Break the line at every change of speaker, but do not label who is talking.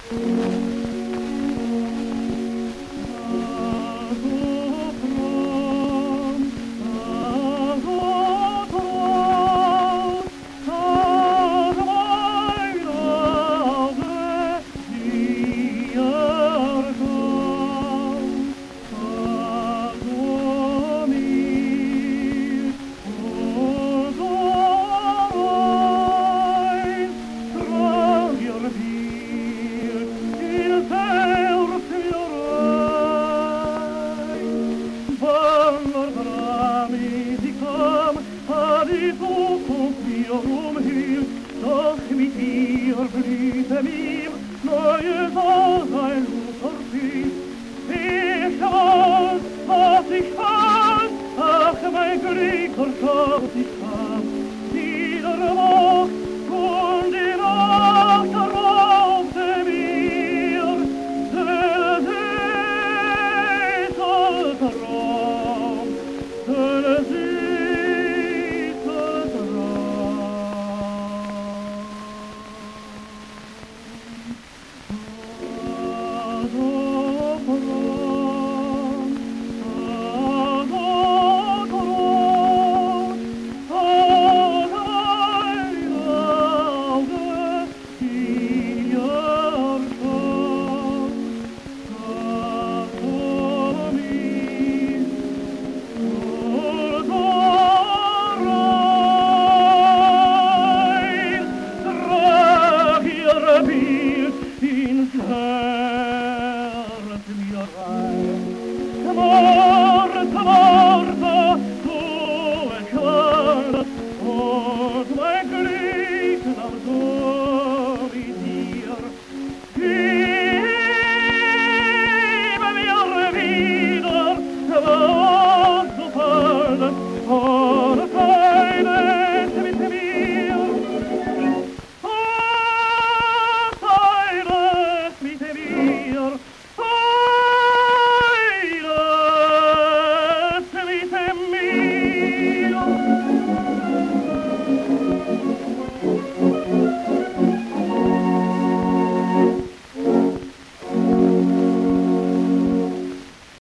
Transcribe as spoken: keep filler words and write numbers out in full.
Doch mit ihr blühte mir neue Dasein verfiel. Ich weiß, was ich fand, ach mein Glück und Gott, ich fand wieder Nacht und die Nacht erlaubte mir den süßen Traum, den süßen Traum. Oh,